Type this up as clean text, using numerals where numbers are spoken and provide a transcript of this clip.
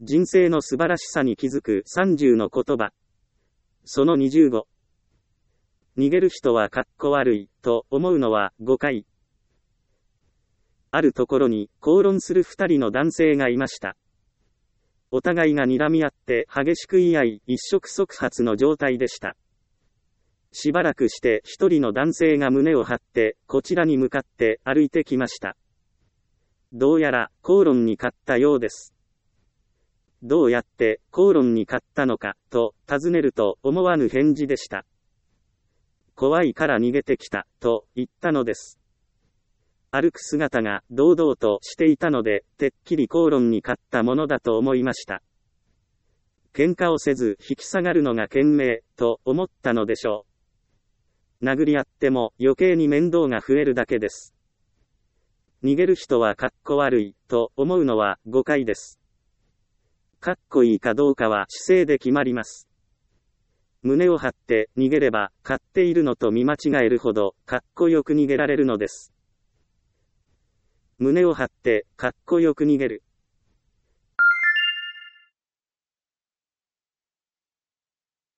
人生の素晴らしさに気づく30の言葉。その25。逃げる人はかっこ悪い、と思うのは誤解。あるところに、口論する2人の男性がいました。お互いが睨み合って激しく言い合い、一触即発の状態でした。しばらくして一人の男性が胸を張って、こちらに向かって歩いてきました。どうやら、口論に勝ったようです。どうやって口論に勝ったのか、と尋ねると思わぬ返事でした。怖いから逃げてきた、と言ったのです。歩く姿が堂々としていたので、てっきり口論に勝ったものだと思いました。喧嘩をせず引き下がるのが賢明、と思ったのでしょう。殴り合っても余計に面倒が増えるだけです。逃げる人はかっこ悪い、と思うのは誤解です。かっこいいかどうかは姿勢で決まります。胸を張って逃げれば、勝っているのと見間違えるほど、かっこよく逃げられるのです。胸を張って、かっこよく逃げる。